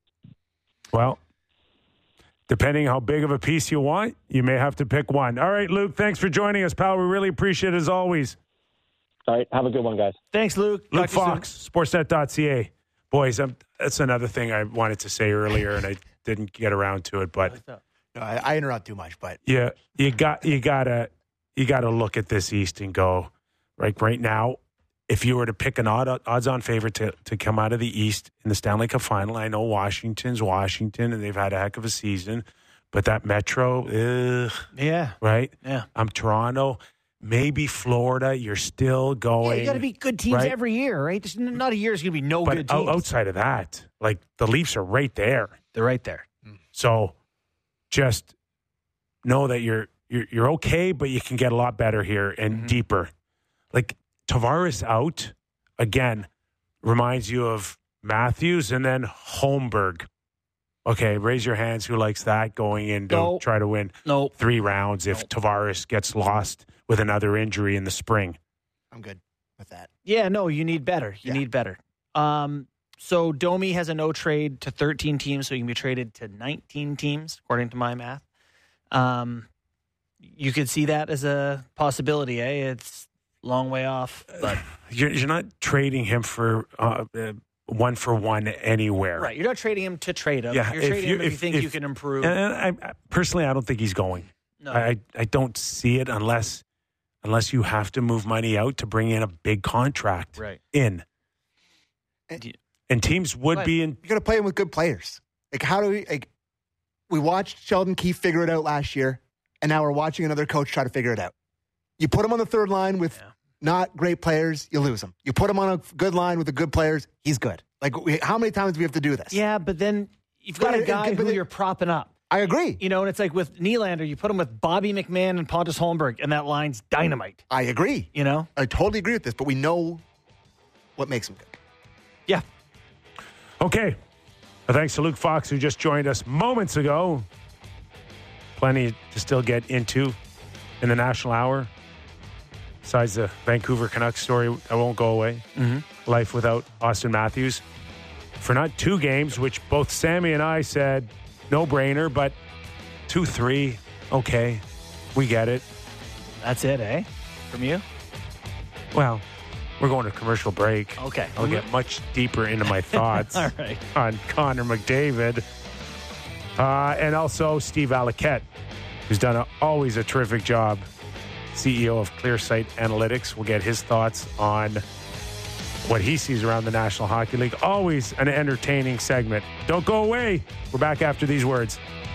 Well, depending how big of a piece you want, you may have to pick one. All right, Luke, thanks for joining us, pal. We really appreciate it as always. All right, have a good one, guys. Thanks, Luke. Luke Fox, sportsnet dot c a. Boys, I'm, that's another thing I wanted to say earlier, and I didn't get around to it. But no, I, I interrupt too much. But yeah, you got you gotta you gotta look at this East and go, like right now, if you were to pick an odd, odds-on favorite to, to come out of the East in the Stanley Cup final, I know Washington's Washington, and they've had a heck of a season. But that Metro, ugh, yeah, right? Yeah. I'm Toronto. Maybe Florida, you're still going. Yeah, you got to beat good teams right? every year, right? There's not a year is going to be no but good teams. Outside of that, like the Leafs are right there. They're right there. So just know that you're you're, you're okay, but you can get a lot better here and mm-hmm. deeper. Like Tavares out again reminds you of Matthews and then Holmberg. Okay, raise your hands. Who likes that going in to nope. try to win nope. three rounds if nope. Tavares gets lost with another injury in the spring? I'm good with that. Yeah, no, you need better. You yeah. need better. Um, so Domi has a no trade to thirteen teams, so he can be traded to nineteen teams, according to my math. Um, you could see that as a possibility, eh? It's a long way off, but you're, you're not trading him for uh, uh, one for one anywhere. Right. You're not trading him to trade him. Yeah, you're if trading you, him if, if you think if, you can improve. And I, I, personally, I don't think he's going. No. I, I don't see it unless unless you have to move money out to bring in a big contract right. in. And, and teams would but be in. You got to play him with good players. Like, how do we, like, we watched Sheldon Keefe figure it out last year, and now we're watching another coach try to figure it out. You put him on the third line with yeah. not great players, you lose him. You put him on a good line with the good players, he's good. Like, we, how many times do we have to do this? Yeah, but then you've got but a guy it, who it, you're propping up. I agree. You know, and it's like with Nylander, you put him with Bobby McMahon and Pontus Holmberg, and that line's dynamite. I agree. You know? I totally agree with this, but we know what makes him good. Yeah. Okay. Well, thanks to Luke Fox, who just joined us moments ago. Plenty to still get into in the National Hour. Besides the Vancouver Canucks story, I won't go away. Mm-hmm. Life without Austin Matthews. For not two games, which both Sammy and I said, no-brainer, but two, three, okay, we get it. That's it, eh? From you? Well, we're going to commercial break. Okay. I'll get much deeper into my thoughts All right. on Connor McDavid. Uh, and also Steve Alaquette, who's done a, always a terrific job, C E O of ClearSight Analytics. We'll get his thoughts on what he sees around the National Hockey League. Always an entertaining segment. Don't go away. We're back after these words.